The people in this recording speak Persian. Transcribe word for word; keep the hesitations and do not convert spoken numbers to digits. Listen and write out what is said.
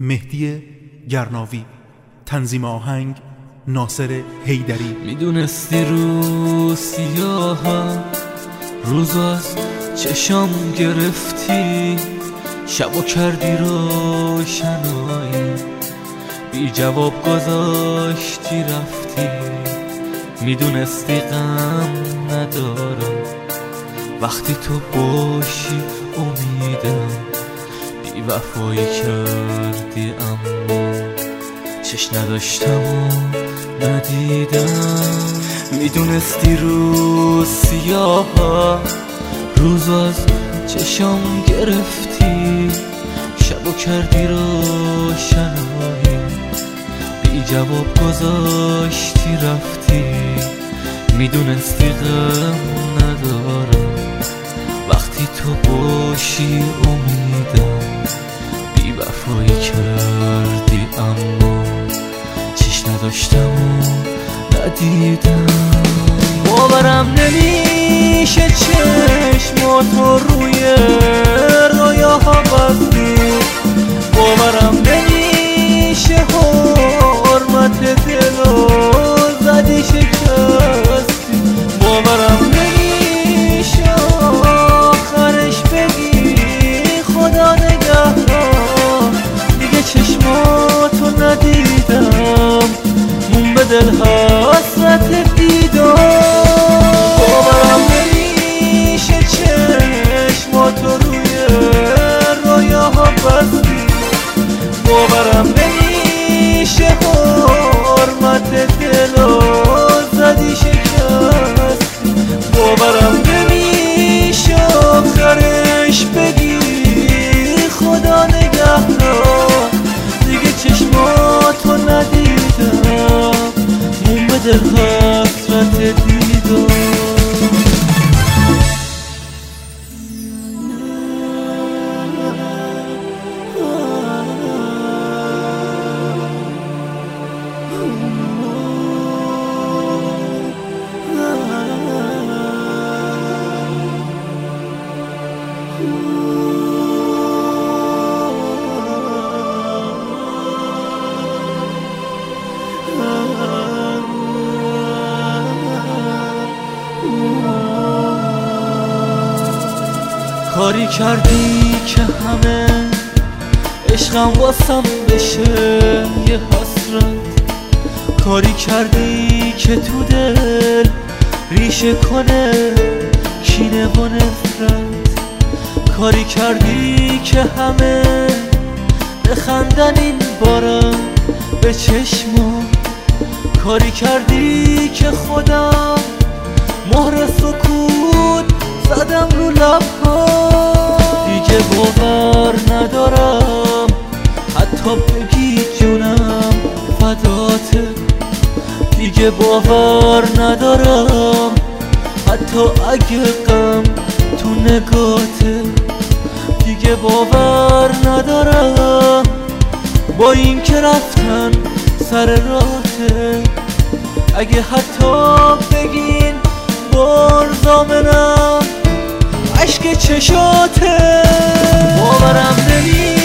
مهدی گرناوی، تنظیم آهنگ ناصر حیدری. میدونستی رو سیاهم روز از چشام گرفتی، شبو کردی روشنایی، بی جواب گذاشتی رفتی. میدونستی غم ندارم وقتی تو باشی، امیدم بی وفایی کردی اما چش نداشتم و ندیدم. میدونستی رو سیاه روز از چشام گرفتی، شبو کردی روشنایی، بی جواب گذاشتی رفتی. میدونستی غم ندارم وقتی تو باشی، امیدم بی وفایی کردی اما چش نداشتم و ندیدم. باورم نمیشه چشماتو روی رویاها بستی، باورم نمیشه حرمت دلو زدی شکستی، باورم نمیشه آخرش بگی خدا نگهدار. دیگه چشماتو ندیدم، مون به دل حسرت دیدم. باورم نمیشه چشماتو روی رویاها بستی، باورم نمیشه حرمت دلو زدی شکستی، باورم نمیشه آخرش بگی خدا نگهدار. دیگه چشماتو ندیدم، مون به دل حسرت دیدم. کاری کردی که همه عشقم واسم بشه یه حسرت، کاری کردی که تو دل ریشه کنه کینه و نفرت، کاری کردی که همه بخندن این بارم به چشمم، کاری کردی که خودم مهر سکوت زدم رو لبها. دیگه باور ندارم حتی بگی جونم فداته، دیگه باور ندارم حتی اگه غم تو نگاته، دیگه باور ندارم با این که رفتن سر راته، اگه حتی بگین بار زامنم عشق چشاته. باورم نمی